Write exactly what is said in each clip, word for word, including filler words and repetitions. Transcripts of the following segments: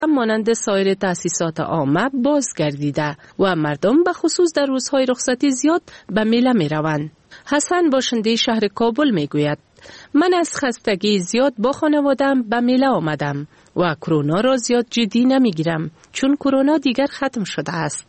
مانند سایر تأسیسات عامه بازگردیده و مردم به خصوص در روزهای رخصتی زیاد به میله می روند. حسن باشنده شهر کابل می گوید من از خستگی زیاد با خانوادم به میله آمدم و کرونا را زیاد جدی نمی گیرم چون کرونا دیگر ختم شده است.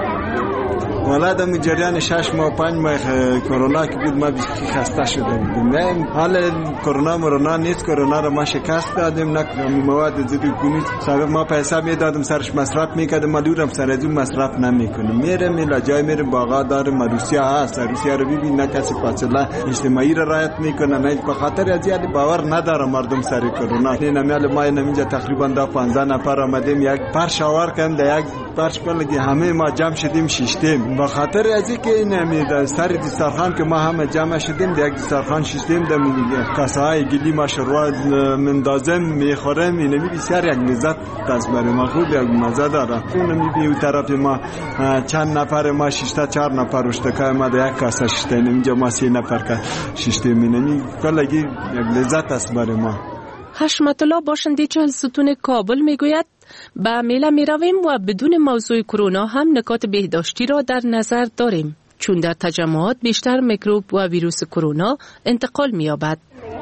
والا در جریان شش ماه پنج ماه کرونا که بود ما بیشتر خسته شده بودیم. حالا کرونا مرونا نیست، کرونا رو ما شکست دادیم، نه مواد ضد کنید سبب ما پیسه میدادم سرش مصرف میکردم، ما دورم سر از اون مصرف نمیکنم. میرم میلا جای میرم باغا دارم، روسیا هست، روسیا رو ببین نه کسی فاصله اجتماعی را رعایت میکنه، نه به خاطر از یاد باور نداره مردم سر کرونا. نمیال ما اینجا تقریبا دا پانزده نفر آمدیم، یک پرش آور کردن، یک پرش پلگی همه ما جمع شدیم شیشتیم. با خاطر از اینکه نمیاد سر دسترخوان که ما همه جمع شدیم در یک دسترخوان شیشتیم، در کاسه‌های گلی ما شروع مندازم میخورم، اینمی بسیار یک لذت دست برای ما خوب یک مزه داره. اونمی بی اون طرف ما چند نفر ما شیشتا چهار نفر اشتکای ما در یک کاسه شیشتیم، اینجا ما سی نفر که شیشتیم، اینمی کلگی یک لذت است برای ما. حشمت الله باشنده چهل ستون کابل میگوید به میله می رویم و بدون موضوع کرونا هم نکات بهداشتی را در نظر داریم چون در تجمعات بیشتر میکروب و ویروس کرونا انتقال می یابد.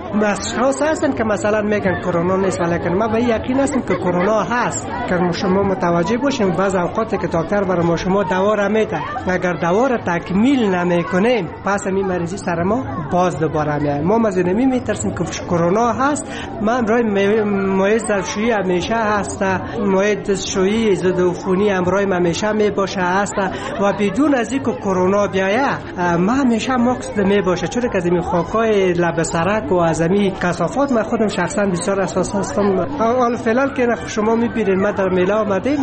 اشخاص هستن که مثلا میگن کرونا نیست، ولی ما به یقین هستیم که کرونا هست. که شما متوجه باشیم بعض اوقات که دکتر برای ما شما دوا را میده، اگر دوا را تکمیل نمیکنیم پس این مریضی سر ما باز دوباره میاد. ما مزینمی میترسیم که کرونا هست. من برای مواد ظرفشویی همیشه هست، مواد شویی ضد عفونی امرای همیشه میباشه هست و بدون از اینکه کرونا بیاید ما همیشه ماکس میباشه، چون که از این خاکای لب سرک و از این کثافات من خودم شخصا بسیار اساس هستم. حالا فعلا که شما میبینید ما در میله آمدیم،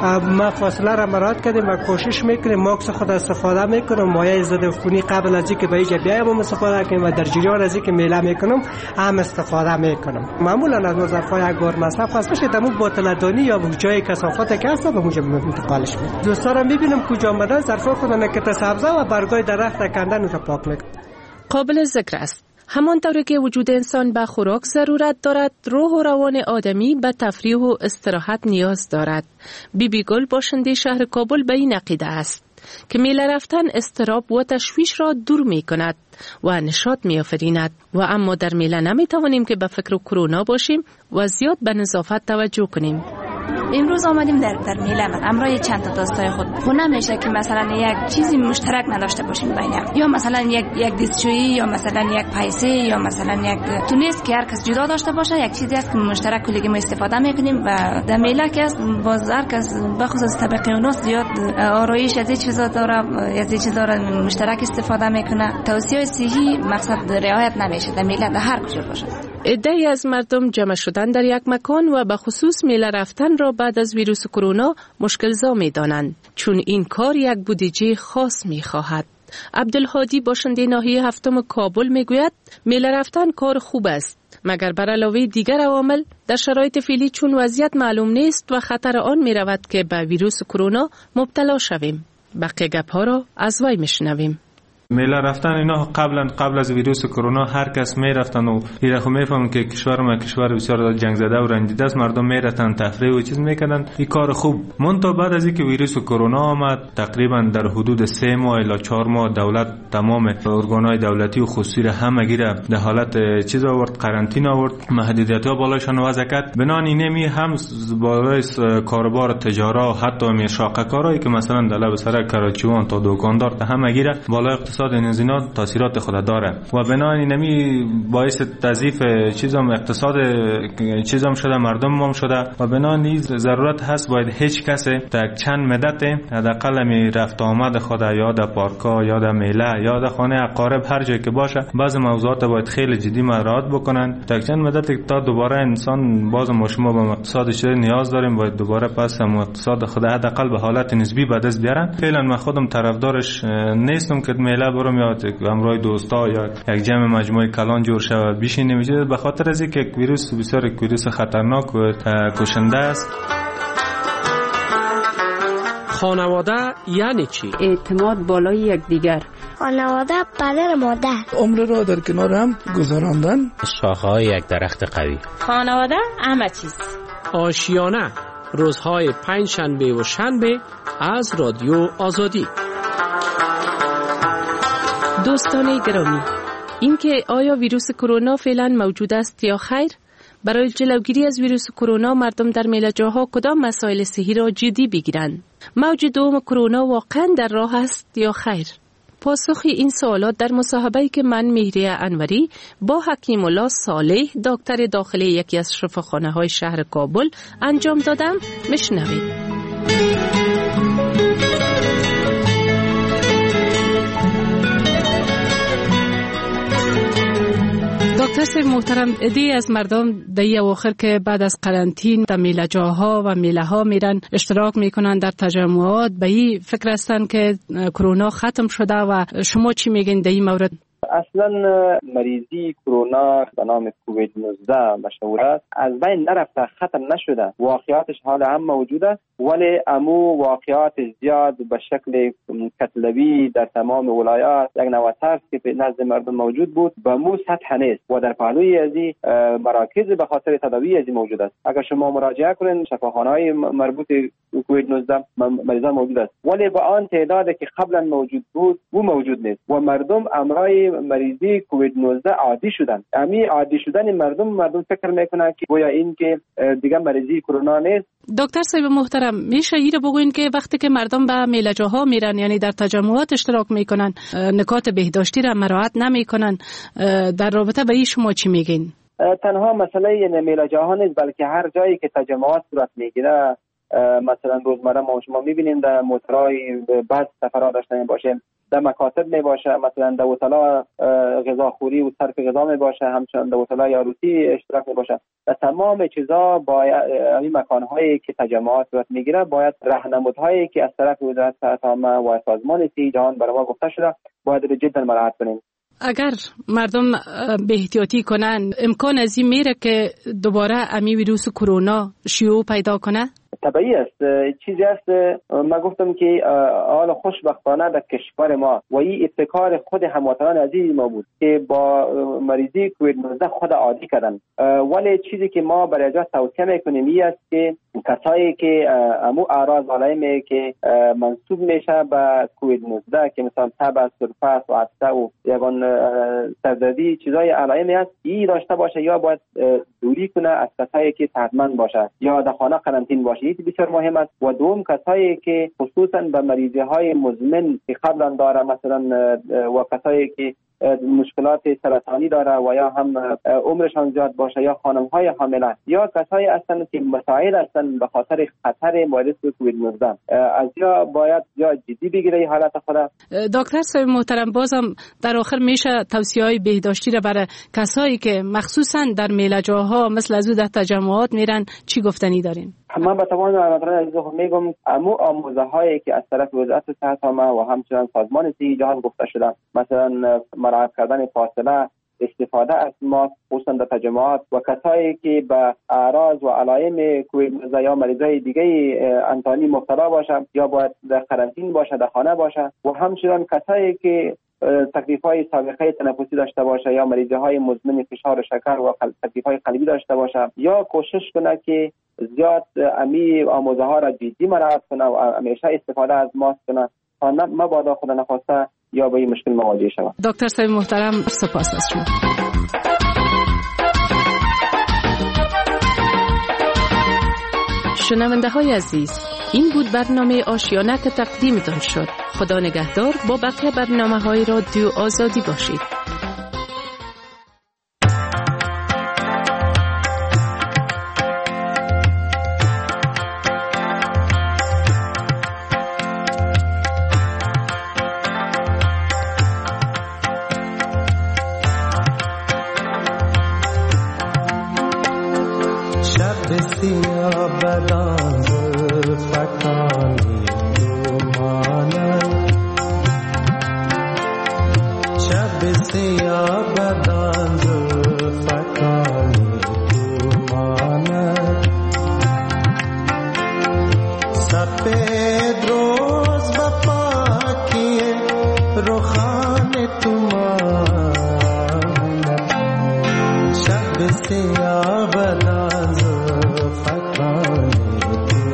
ما فاصله را مراعات کردیم و کوشش میکنیم ماکس خود استفاده میکنم، مایع ضد عفونی قبل از اینکه به اینجا بیایم استفاده کنیم و در جریان از اینکه میله میکنم هم استفاده میکنم. معمولا از ظرفای گور مصرف هست باشه دمو بوتلدانی یا جای کثافات که هست به اونجا انتقالش میدم. دوستا میبینم کجا آمدن ظرفا خود نکته سبزه و برگای درخت کندن رو پاک میکنم. قابل ذکر است همانطور که وجود انسان به خوراک ضرورت دارد، روح و روان آدمی به تفریح و استراحت نیاز دارد. بی بی گل باشنده شهر کابل به این عقیده است که میله رفتن اضطراب و تشویش را دور می کند و نشاط می آفریند و اما در میله نمی توانیم که به فکر کرونا باشیم و زیاد به نظافت توجه کنیم. امروز آمدیم در در میله همراه چند تا دوستای خود. خب نمیشه که مثلا یک چیزی مشترک نداشته باشیم بینم، یا مثلا یک یک دستشویی یا مثلا یک پیسه یا مثلا یک تونیست که هر کس جدا داشته باشه. یک چیزی است که مشترک کلی ما استفاده میکنیم و در میله که است باز هر کس بخصوص طبقه اوناس زیاد آرایش از این چیزا داره، از این چیزا را مشترک استفاده میکنه. توصیه صحی مقصد رعایت نمیشه در میله در هر کجا باشه. عده‌ای از مردم جمع شدن در یک مکان و به خصوص میله رفتن را بعد از ویروس کرونا مشکل‌زا می‌دانند چون این کار یک بودجه خاص می‌خواهد. عبدالهادی باشنده ناحیه هفتم کابل میگوید میله رفتن کار خوب است مگر بر علاوه دیگر عوامل در شرایط فعلی چون وضعیت معلوم نیست و خطر آن می‌رود که به ویروس کرونا مبتلا شویم. بقیه گپ‌ها را از وی میشنویم. میله رفتن اینا قبلا قبل از ویروس کرونا هر کس میرفتن و اینا خو میفهمن که کشور ما کشور بسیار جنگ زده و رنجیده است، مردم میرفتن تفریح و چیز میکردن. این کار خوب مونتا بعد از اینکه ویروس کرونا آمد تقریبا در حدود سه ماه الی چهار ماه دولت تمام ارگانهای دولتی و خصوصی را همگی را در حالت چیز آورد، قرنطینه آورد، محدودیت‌ها بالایشان وضع کرد. بنان اینمی هم بالای کاروبار تجارت و حتی می شاقه‌کارایی که مثلا در لب سرک کراچیوان تا دکاندار تا همگی را بالای اقتصاد این زینا تاثیرات خود داره و بنابراین نمی باعث تضعیف چیزام اقتصاد چیزام شده، مردم هم شده و بنابراین ضرورت هست باید هیچ کسی تا چند مدت حداقل می رفت آمد خود یا در پارکا یا در میله یا در خانه اقارب هر جایی که باشه بعض موضوعات باید خیلی جدی مراعات بکنن تا چند مدت تا دوباره انسان باز ما شما به اقتصادش نیاز داریم باید دوباره پس هم اقتصاد خود حداقل به حالت نسبی به دست بیارن. فعلا من خودم طرفدارش نیستم که میله برم یا همراه دوستا یا یک جمع مجموعه کلان جور شود بشینیم، به خاطر از اینکه ویروس بسیار ویروس خطرناک و کشنده است. خانواده یعنی چی؟ اعتماد بالای یکدیگر. خانواده پدر مادر. عمر را در کنار هم گذراندن. شاخه‌های یک درخت قوی. خانواده همه چیز. آشیانه. روزهای پنج شنبه و شنبه از رادیو آزادی. دوستان گرامی، اینکه آیا ویروس کرونا فعلا موجود است یا خیر؟ برای جلوگیری از ویروس کرونا مردم در میله‌جاها کدام مسائل صحی را جدی بگیرند؟ موج دوم کرونا واقعا در راه است یا خیر؟ پاسخ این سوالات در مصاحبه‌ای که من مهریه انوری با حکیم الله صالح دکتر داخلی یکی از شفاخانه‌های شهر کابل انجام دادم. بشنوید. دکتر صاحب محترم، عده‌ای از مردم در اواخر که بعد از قرنطینه در میله‌جاها و میله‌ها میرن اشتراک میکنن در تجمعات، به این فکر هستن که کرونا ختم شده و شما چی میگین در این مورد؟ اصلا مریضی کرونا به نام کووید نوزده مشهور است، از بین نرفته، ختم نشده. واقعاتش حالا هم موجود است، ولی امو واقعات زیاد به شکل کتلوی در تمام ولایات یک نوع ترس که نزد مردم موجود بود به مو سطح نیست و در پهلوی ازی مراکز به خاطر تداوی ازی موجود است. اگر شما مراجعه کنید شفاخانه‌های مربوط به کووید نوزده مریضان موجود است، ولی با آن تعدادی که قبلا موجود بود او موجود نیست و مردم امرای مریضی کووید نوزده عادی شدن. امی عادی شدن مردم مردم فکر میکنن که گویا این که دیگه مریضی کرونا نیست. دکتر صاحب محترم، میشه اینو بگوین که وقتی که مردم به میله‌جاها میرن، یعنی در تجمعات اشتراک میکنن، نکات بهداشتی را مراعات نمیکنن، در رابطه با این شما چی میگین؟ تنها مسئله میله‌جاها نیست، بلکه هر جایی که تجمعات صورت میگیره، مثلا روزمره ما شما میبینیم در موترهای بعد سفرها داشته باشه، در مکاتب می باشه، مثلا در هتل‌ها غذاخوری و صرف غذا می باشه، همچنین در هتل‌های عروسی اشتراک می باشه. در تمام چیزا باید این مکان‌هایی که تجمعات صورت میگیره باید راهنمودهایی که از طرف وزارت صحت عامه و سازمان صحت جهان برای ما گفته شده باید جدا مراعات کنیم. اگر مردم به احتیاطی کنن، امکان از این میره که دوباره امی ویروس کرونا شیوع پیدا کنه؟ طبیعی است. چیزی است ما گفتم که حال خوشبختانه در کشور ما و این ابتکار خود هموطنان عزیز ما بود که با مریضی کووید نوزده خود عادی کردن، ولی چیزی که ما برای جا توصیه میکنیم این است که کسایی که امو اعراض علائمی که منسوب میشه به کووید نوزده که مثلا تب، سرفس و عطسه و یگان سردردی چیزای علائمی است، این داشته باشه یا باید دوری کنه از کسایی که صحتمند باشه یا در خانه قرنطینه باشه. این بسیار مهم است. و دوم کسایی که خصوصا به مریضی های مزمن که قبلا داره، مثلا و کسایی که مشکلات سرطانی داره و یا هم عمرشان زیاد باشه یا خانم های حامله یا کسایی هستند که مساعد هستند به خاطر خطر ویروس کووید نوزده، از یا باید یا جدی بگیره حالت خود. دکتر صاحب محترم، بازم در آخر میشه توصیه‌های بهداشتی را برای کسایی که مخصوصا در میله‌جاها مثل از در تجمعات میرن چی گفتنی دارین؟ من به تمام مردم عزیز میگم امو آموزه هایی که از طرف وزارت صحت عامه و همچنین سازمان صحت جهان گفته شده، مثلا مراعات کردن فاصله، استفاده از ماسک خصوصا در تجمعات و کسایی که به اعراض و علائم کووید نوزده یا مریضای دیگه انتانی مبتلا باشه یا باید در قرنطینه باشه، در خانه باشه و همچنین کسایی که تکلیف‌های سابقه تنفسی داشته باشه یا مریض‌های مزمن فشار شکر و تکلیف‌های قلبی داشته باشه یا کوشش کنه که زیاد امی آموزه ها را جدی مراعات کنه و همیشه استفاده از ماسک کنه تا مبادا خود نخواسته یا به این مشکل مواجه شود. دکتر صاحب محترم، سپاس از شما. شنونده های عزیز، این بود برنامه آشیانه که تقدیمتان شد. خدا نگهدار. با بقیه برنامه های رادیو آزادی باشید. Bada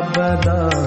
بدان